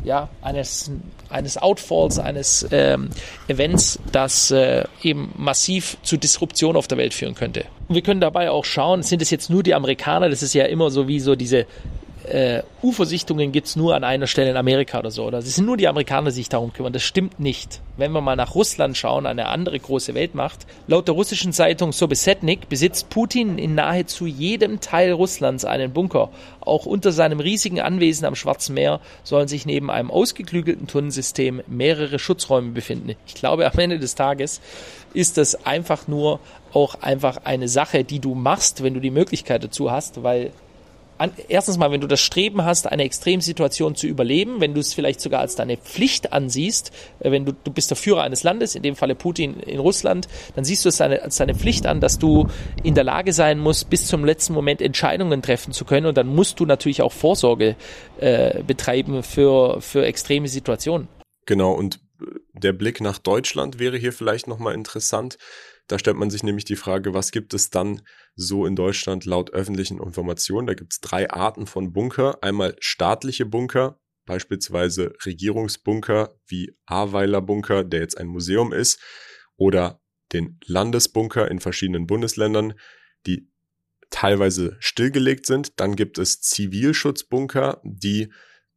Outfalls, eines Events, das eben massiv zu Disruption auf der Welt führen könnte. Und wir können dabei auch schauen, sind es jetzt nur die Amerikaner, das ist ja immer so wie so diese UFO-Sichtungen gibt es nur an einer Stelle in Amerika oder so. Oder es sind nur die Amerikaner, die sich darum kümmern. Das stimmt nicht. Wenn wir mal nach Russland schauen, eine andere große Weltmacht, laut der russischen Zeitung Sobesednik besitzt Putin in nahezu jedem Teil Russlands einen Bunker. Auch unter seinem riesigen Anwesen am Schwarzen Meer sollen sich neben einem ausgeklügelten Tunnelsystem mehrere Schutzräume befinden. Ich glaube, am Ende des Tages ist das einfach nur auch einfach eine Sache, die du machst, wenn du die Möglichkeit dazu hast, weil erstens mal, wenn du das Streben hast, eine Extremsituation zu überleben, wenn du es vielleicht sogar als deine Pflicht ansiehst, wenn du bist der Führer eines Landes, in dem Falle Putin in Russland, dann siehst du es als deine Pflicht an, dass du in der Lage sein musst, bis zum letzten Moment Entscheidungen treffen zu können, und dann musst du natürlich auch Vorsorge betreiben für extreme Situationen. Genau, und der Blick nach Deutschland wäre hier vielleicht nochmal interessant. Da stellt man sich nämlich die Frage, was gibt es dann so in Deutschland laut öffentlichen Informationen? Da gibt es 3 Arten von Bunker. Einmal staatliche Bunker, beispielsweise Regierungsbunker wie Ahrweiler Bunker, der jetzt ein Museum ist, oder den Landesbunker in verschiedenen Bundesländern, die teilweise stillgelegt sind. Dann gibt es Zivilschutzbunker, die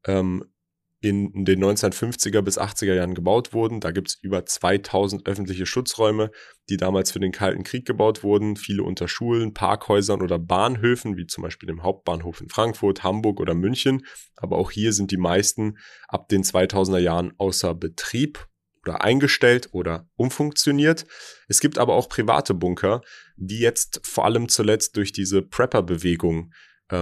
in den 1950er bis 80er Jahren gebaut wurden. Da gibt es über 2000 öffentliche Schutzräume, die damals für den Kalten Krieg gebaut wurden. Viele unter Schulen, Parkhäusern oder Bahnhöfen, wie zum Beispiel dem Hauptbahnhof in Frankfurt, Hamburg oder München. Aber auch hier sind die meisten ab den 2000er Jahren außer Betrieb oder eingestellt oder umfunktioniert. Es gibt aber auch private Bunker, die jetzt vor allem zuletzt durch diese Prepper-Bewegung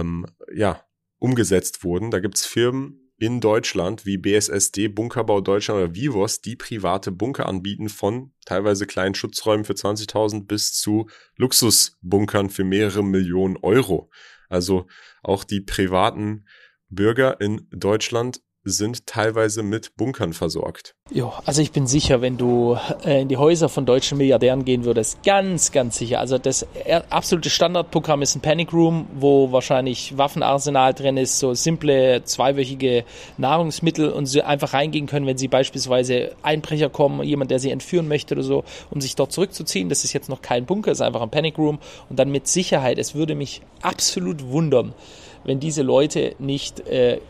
umgesetzt wurden. Da gibt es Firmen in Deutschland wie BSSD, Bunkerbau Deutschland oder Vivos, die private Bunker anbieten, von teilweise kleinen Schutzräumen für 20.000 bis zu Luxusbunkern für mehrere Millionen Euro. Also auch die privaten Bürger in Deutschland sind teilweise mit Bunkern versorgt. Jo, also ich bin sicher, wenn du in die Häuser von deutschen Milliardären gehen würdest, ganz, ganz sicher. Also das absolute Standardprogramm ist ein Panic Room, wo wahrscheinlich Waffenarsenal drin ist, so simple 2-wöchige Nahrungsmittel, und sie einfach reingehen können, wenn sie beispielsweise Einbrecher kommen, jemand, der sie entführen möchte oder so, um sich dort zurückzuziehen. Das ist jetzt noch kein Bunker, ist einfach ein Panic Room. Und dann mit Sicherheit, es würde mich absolut wundern, wenn diese Leute nicht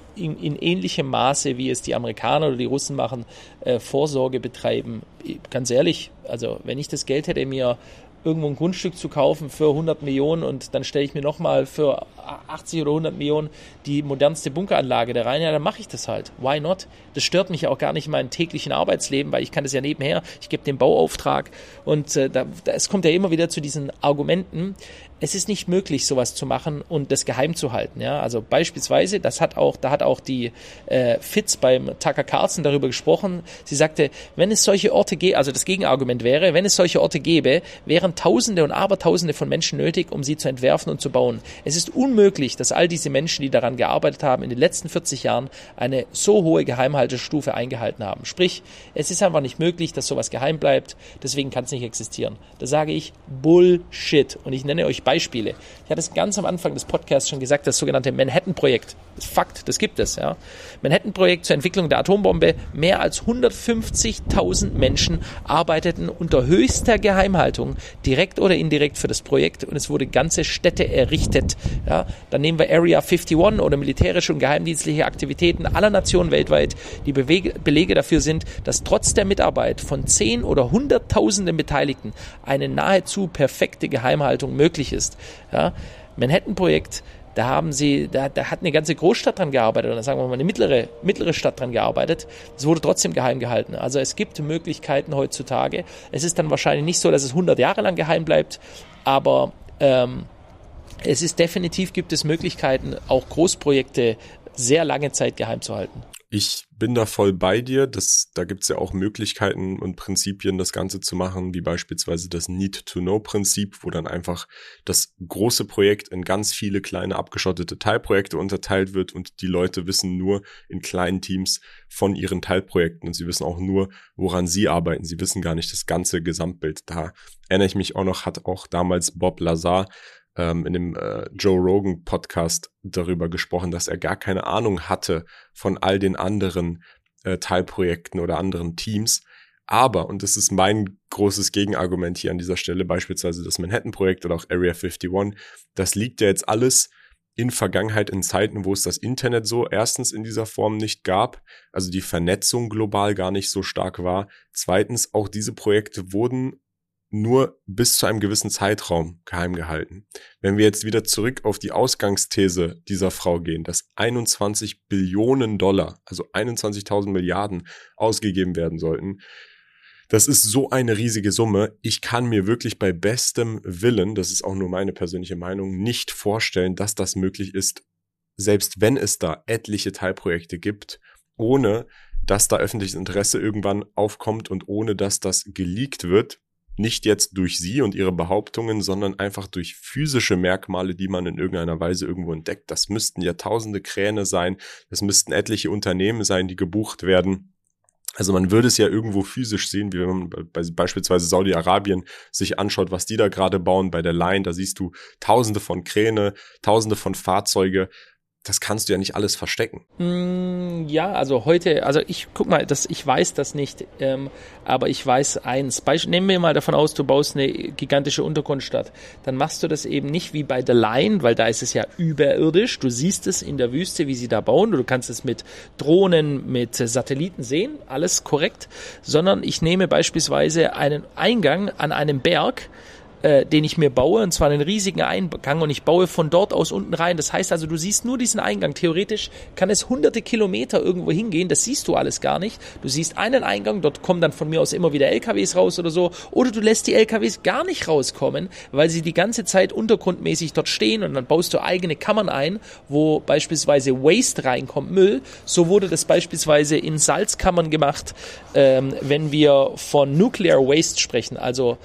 in ähnlichem Maße, wie es die Amerikaner oder die Russen machen, Vorsorge betreiben. Ganz ehrlich, also wenn ich das Geld hätte, mir irgendwo ein Grundstück zu kaufen für 100 Millionen und dann stelle ich mir nochmal für 80 oder 100 Millionen die modernste Bunkeranlage da rein, ja, dann mache ich das halt. Why not? Das stört mich auch gar nicht in meinem täglichen Arbeitsleben, weil ich kann das ja nebenher, ich gebe den Bauauftrag, und es kommt ja immer wieder zu diesen Argumenten, es ist nicht möglich, sowas zu machen und das geheim zu halten. Ja? Also beispielsweise, da hat auch die Fitz beim Tucker Carlson darüber gesprochen. Sie sagte, wenn es solche Orte gäbe, also das Gegenargument wäre, wenn es solche Orte gäbe, wären Tausende und Abertausende von Menschen nötig, um sie zu entwerfen und zu bauen. Es ist unmöglich, dass all diese Menschen, die daran gearbeitet haben, in den letzten 40 Jahren eine so hohe Geheimhaltestufe eingehalten haben. Sprich, es ist einfach nicht möglich, dass sowas geheim bleibt, deswegen kann es nicht existieren. Da sage ich Bullshit, und ich nenne euch Beispiele. Ich hatte es ganz am Anfang des Podcasts schon gesagt, das sogenannte Manhattan-Projekt. Das ist Fakt, das gibt es. Ja. Manhattan-Projekt zur Entwicklung der Atombombe. Mehr als 150.000 Menschen arbeiteten unter höchster Geheimhaltung, direkt oder indirekt für das Projekt, und es wurde ganze Städte errichtet. Ja. Dann nehmen wir Area 51 oder militärische und geheimdienstliche Aktivitäten aller Nationen weltweit. Die Belege dafür sind, dass trotz der Mitarbeit von 10 oder Hunderttausenden Beteiligten eine nahezu perfekte Geheimhaltung möglich ist. Ja. Manhattan-Projekt, da hat eine ganze Großstadt dran gearbeitet oder sagen wir mal eine mittlere Stadt dran gearbeitet. Das wurde trotzdem geheim gehalten. Also es gibt Möglichkeiten heutzutage. Es ist dann wahrscheinlich nicht so, dass es 100 Jahre lang geheim bleibt, aber es ist definitiv, gibt es Möglichkeiten, auch Großprojekte sehr lange Zeit geheim zu halten. Ich bin da voll bei dir. Da gibt es ja auch Möglichkeiten und Prinzipien, das Ganze zu machen, wie beispielsweise das Need-to-Know-Prinzip, wo dann einfach das große Projekt in ganz viele kleine abgeschottete Teilprojekte unterteilt wird und die Leute wissen nur in kleinen Teams von ihren Teilprojekten und sie wissen auch nur, woran sie arbeiten. Sie wissen gar nicht das ganze Gesamtbild. Da erinnere ich mich auch noch, hat auch damals Bob Lazar in dem Joe Rogan Podcast darüber gesprochen, dass er gar keine Ahnung hatte von all den anderen Teilprojekten oder anderen Teams. Aber, und das ist mein großes Gegenargument hier an dieser Stelle, beispielsweise das Manhattan-Projekt oder auch Area 51, das liegt ja jetzt alles in Vergangenheit, in Zeiten, wo es das Internet so erstens in dieser Form nicht gab, also die Vernetzung global gar nicht so stark war. Zweitens, auch diese Projekte wurden nur bis zu einem gewissen Zeitraum geheim gehalten. Wenn wir jetzt wieder zurück auf die Ausgangsthese dieser Frau gehen, dass 21 Billionen Dollar, also 21.000 Milliarden ausgegeben werden sollten, das ist so eine riesige Summe. Ich kann mir wirklich bei bestem Willen, das ist auch nur meine persönliche Meinung, nicht vorstellen, dass das möglich ist, selbst wenn es da etliche Teilprojekte gibt, ohne dass da öffentliches Interesse irgendwann aufkommt und ohne dass das geleakt wird. Nicht jetzt durch sie und ihre Behauptungen, sondern einfach durch physische Merkmale, die man in irgendeiner Weise irgendwo entdeckt. Das müssten ja tausende Kräne sein, das müssten etliche Unternehmen sein, die gebucht werden. Also man würde es ja irgendwo physisch sehen, wie wenn man beispielsweise Saudi-Arabien sich anschaut, was die da gerade bauen bei der Line. Da siehst du tausende von Kräne, tausende von Fahrzeuge. Das kannst du ja nicht alles verstecken. Ja, also heute, ich weiß das nicht, aber ich weiß eins. Nehmen wir mal davon aus, du baust eine gigantische Untergrundstadt. Dann machst du das eben nicht wie bei The Line, weil da ist es ja überirdisch. Du siehst es in der Wüste, wie sie da bauen. Du kannst es mit Drohnen, mit Satelliten sehen, alles korrekt. Sondern ich nehme beispielsweise einen Eingang an einem Berg, den ich mir baue, und zwar einen riesigen Eingang, und ich baue von dort aus unten rein. Das heißt also, du siehst nur diesen Eingang. Theoretisch kann es hunderte Kilometer irgendwo hingehen, das siehst du alles gar nicht. Du siehst einen Eingang, dort kommen dann von mir aus immer wieder LKWs raus oder so, oder du lässt die LKWs gar nicht rauskommen, weil sie die ganze Zeit untergrundmäßig dort stehen, und dann baust du eigene Kammern ein, wo beispielsweise Waste reinkommt, Müll. So wurde das beispielsweise in Salzkammern gemacht, wenn wir von Nuclear Waste sprechen, also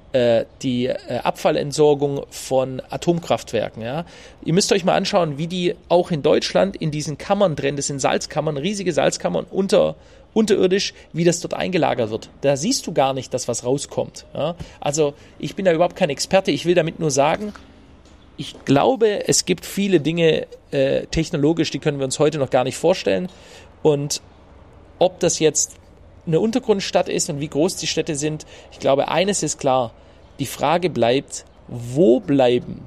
die Abfallentsorgung von Atomkraftwerken. Ja. Ihr müsst euch mal anschauen, wie die auch in Deutschland in diesen Kammern drin, das sind Salzkammern, riesige Salzkammern unterirdisch, wie das dort eingelagert wird. Da siehst du gar nicht, dass was rauskommt. Ja. Also ich bin da überhaupt kein Experte, ich will damit nur sagen, ich glaube, es gibt viele Dinge technologisch, die können wir uns heute noch gar nicht vorstellen, und ob das jetzt eine Untergrundstadt ist und wie groß die Städte sind, ich glaube, eines ist klar, die Frage bleibt, wo bleiben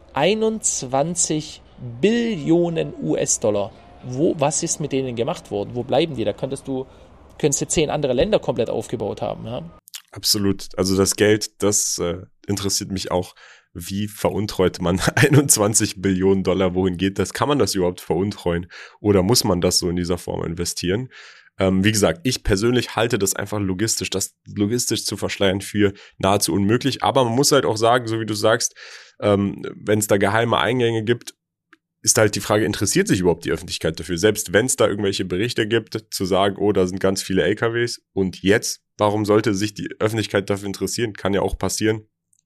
21 Billionen US-Dollar? Was ist mit denen gemacht worden? Wo bleiben die? Da könntest du 10 andere Länder komplett aufgebaut haben. Ja? Absolut. Also das Geld, das interessiert mich auch. Wie veruntreut man 21 Billionen Dollar? Wohin geht das? Kann man das überhaupt veruntreuen? Oder muss man das so in dieser Form investieren? Wie gesagt, ich persönlich halte das einfach das logistisch zu verschleiern für nahezu unmöglich. Aber man muss halt auch sagen, so wie du sagst, wenn es da geheime Eingänge gibt, ist halt die Frage, interessiert sich überhaupt die Öffentlichkeit dafür? Selbst wenn es da irgendwelche Berichte gibt, zu sagen, oh, da sind ganz viele LKWs und jetzt, warum sollte sich die Öffentlichkeit dafür interessieren? Kann ja auch passieren.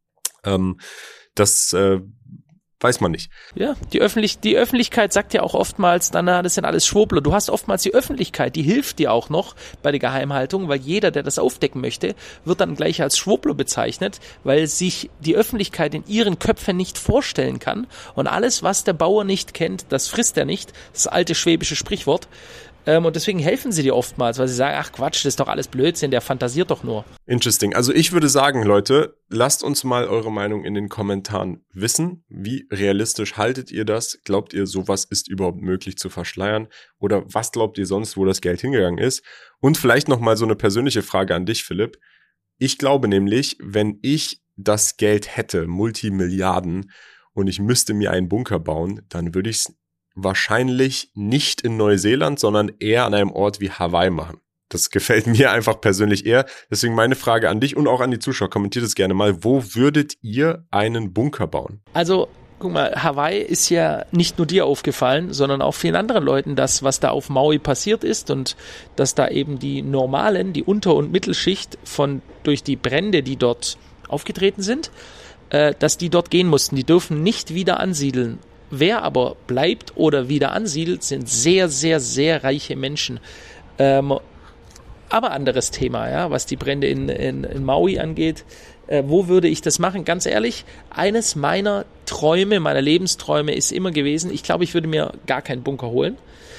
Das weiß man nicht. Ja, die Öffentlichkeit sagt ja auch oftmals, das sind alles Schwurbler. Du hast oftmals die Öffentlichkeit, die hilft dir auch noch bei der Geheimhaltung, weil jeder, der das aufdecken möchte, wird dann gleich als Schwurbler bezeichnet, weil sich die Öffentlichkeit in ihren Köpfen nicht vorstellen kann. Und alles, was der Bauer nicht kennt, das frisst er nicht. Das alte schwäbische Sprichwort. Und deswegen helfen sie dir oftmals, weil sie sagen, ach Quatsch, das ist doch alles Blödsinn, der fantasiert doch nur. Interesting. Also ich würde sagen, Leute, lasst uns mal eure Meinung in den Kommentaren wissen. Wie realistisch haltet ihr das? Glaubt ihr, sowas ist überhaupt möglich zu verschleiern? Oder was glaubt ihr sonst, wo das Geld hingegangen ist? Und vielleicht noch mal so eine persönliche Frage an dich, Philipp. Ich glaube nämlich, wenn ich das Geld hätte, Multimilliarden, und ich müsste mir einen Bunker bauen, dann würde ich es wahrscheinlich nicht in Neuseeland, sondern eher an einem Ort wie Hawaii machen. Das gefällt mir einfach persönlich eher. Deswegen meine Frage an dich und auch an die Zuschauer, kommentiert es gerne mal. Wo würdet ihr einen Bunker bauen? Also, guck mal, Hawaii ist ja nicht nur dir aufgefallen, sondern auch vielen anderen Leuten, das, was da auf Maui passiert ist und dass da eben die normalen, die Unter- und Mittelschicht durch die Brände, die dort aufgetreten sind, dass die dort gehen mussten. Die dürfen nicht wieder ansiedeln. Wer aber bleibt oder wieder ansiedelt, sind sehr, sehr, sehr reiche Menschen. Aber anderes Thema, ja, was die Brände in Maui angeht. Wo würde ich das machen? Ganz ehrlich, eines meiner Träume, meiner Lebensträume ist immer gewesen, ich glaube, ich würde mir gar keinen Bunker holen,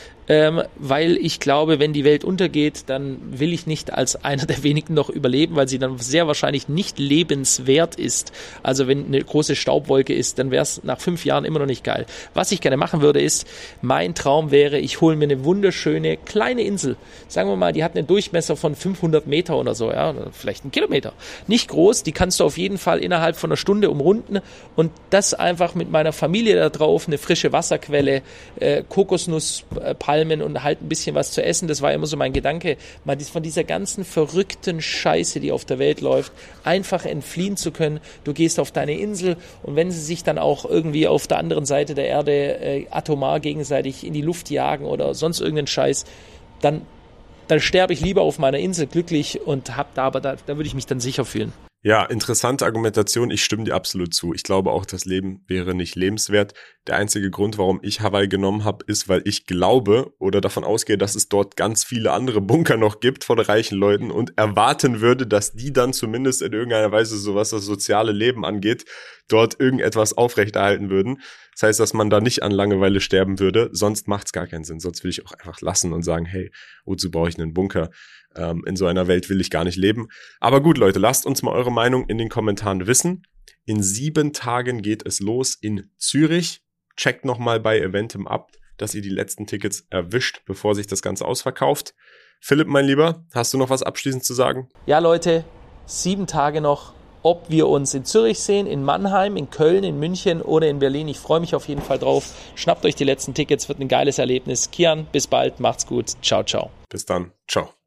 weil ich glaube, wenn die Welt untergeht, dann will ich nicht als einer der wenigen noch überleben, weil sie dann sehr wahrscheinlich nicht lebenswert ist. Also wenn eine große Staubwolke ist, dann wäre es nach 5 Jahren immer noch nicht geil. Was ich gerne machen würde ist, mein Traum wäre, ich hole mir eine wunderschöne kleine Insel. Sagen wir mal, die hat einen Durchmesser von 500 Meter oder so, ja, oder vielleicht 1 Kilometer. Nicht groß, die kannst du auf jeden Fall innerhalb von 1 Stunde umrunden und das einfach mit meiner Familie da drauf, eine frische Wasserquelle, Kokosnusspalmen und halt ein bisschen was zu essen. Das war immer so mein Gedanke, mal von dieser ganzen verrückten Scheiße, die auf der Welt läuft, einfach entfliehen zu können. Du gehst auf deine Insel und wenn sie sich dann auch irgendwie auf der anderen Seite der Erde atomar gegenseitig in die Luft jagen oder sonst irgendeinen Scheiß, dann sterbe ich lieber auf meiner Insel glücklich und da würde ich mich dann sicher fühlen. Ja, interessante Argumentation. Ich stimme dir absolut zu. Ich glaube auch, das Leben wäre nicht lebenswert. Der einzige Grund, warum ich Hawaii genommen habe, ist, weil ich glaube oder davon ausgehe, dass es dort ganz viele andere Bunker noch gibt von reichen Leuten und erwarten würde, dass die dann zumindest in irgendeiner Weise, so was das soziale Leben angeht, dort irgendetwas aufrechterhalten würden. Das heißt, dass man da nicht an Langeweile sterben würde. Sonst macht es gar keinen Sinn. Sonst will ich auch einfach lassen und sagen, hey, wozu brauche ich einen Bunker? In so einer Welt will ich gar nicht leben. Aber gut, Leute, lasst uns mal eure Meinung in den Kommentaren wissen. In 7 Tagen geht es los in Zürich. Checkt nochmal bei Eventim ab, dass ihr die letzten Tickets erwischt, bevor sich das Ganze ausverkauft. Philipp, mein Lieber, hast du noch was abschließend zu sagen? Ja, Leute, 7 Tage noch. Ob wir uns in Zürich sehen, in Mannheim, in Köln, in München oder in Berlin. Ich freue mich auf jeden Fall drauf. Schnappt euch die letzten Tickets, wird ein geiles Erlebnis. Kian, bis bald, macht's gut. Ciao, ciao. Bis dann, ciao.